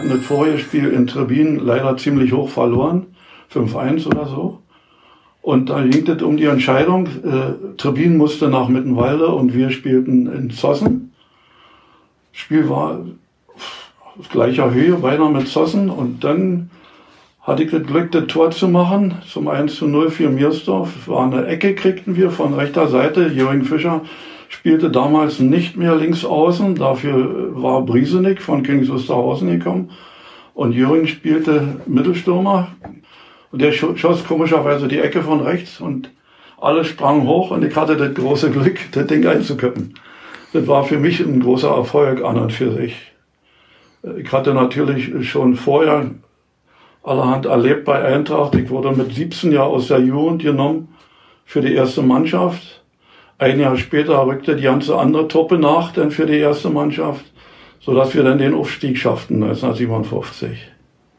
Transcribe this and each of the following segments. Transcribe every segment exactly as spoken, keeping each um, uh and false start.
hatten das vorige Spiel in Trebin leider ziemlich hoch verloren, fünf eins oder so. Und da ging es um die Entscheidung, äh, Trebin musste nach Mittenwalde und wir spielten in Zossen. Das Spiel war auf gleicher Höhe, beinahe mit Zossen. Und dann hatte ich das Glück, das Tor zu machen, zum eins zu null für Miersdorf. Es war eine Ecke, kriegten wir von rechter Seite. Jürgen Fischer spielte damals nicht mehr links außen, dafür war Briesenig von Königs Wusterhausen gekommen. Und Jürgen spielte Mittelstürmer. Und der schoss komischerweise die Ecke von rechts und alles sprang hoch und ich hatte das große Glück, das Ding einzukippen. Das war für mich ein großer Erfolg an und für sich. Ich hatte natürlich schon vorher allerhand erlebt bei Eintracht. Ich wurde mit siebzehn Jahren aus der Jugend genommen für die erste Mannschaft. Ein Jahr später rückte die ganze andere Truppe nach, dann für die erste Mannschaft, sodass wir dann den Aufstieg schafften neunzehnhundertsiebenundfünfzig.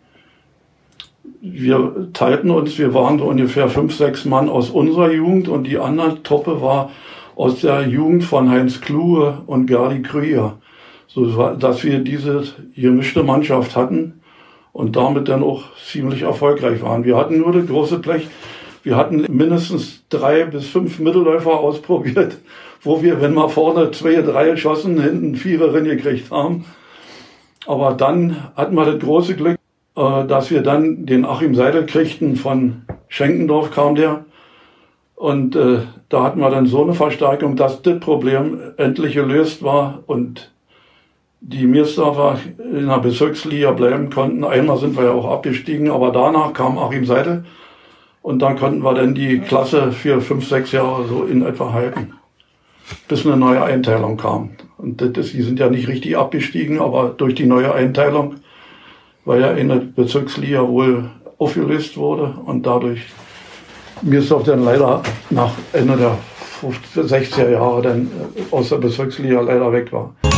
Wir teilten uns, wir waren so ungefähr fünf, sechs Mann aus unserer Jugend und die andere Truppe war aus der Jugend von Heinz Kluge und Gerdi Krüger, so dass wir diese gemischte Mannschaft hatten und damit dann auch ziemlich erfolgreich waren. Wir hatten nur das große Blech, wir hatten mindestens drei bis fünf Mittelläufer ausprobiert, wo wir, wenn wir vorne zwei, drei geschossen, hinten vier gekriegt haben. Aber dann hatten wir das große Glück, dass wir dann den Achim Seidel kriegten, von Schenkendorf kam der. Und äh, da hatten wir dann so eine Verstärkung, dass das Problem endlich gelöst war und die Miersdorfer in der Bezirksliga bleiben konnten. Einmal sind wir ja auch abgestiegen, aber danach kam Achim Seidel und dann konnten wir dann die Klasse für fünf, sechs Jahre so in etwa halten, bis eine neue Einteilung kam. Und das ist, die sind ja nicht richtig abgestiegen, aber durch die neue Einteilung, weil ja in der Bezirksliga wohl aufgelöst wurde und dadurch Miersdorf dann leider nach Ende der sechziger Jahre dann aus der Bezirksliga leider weg war.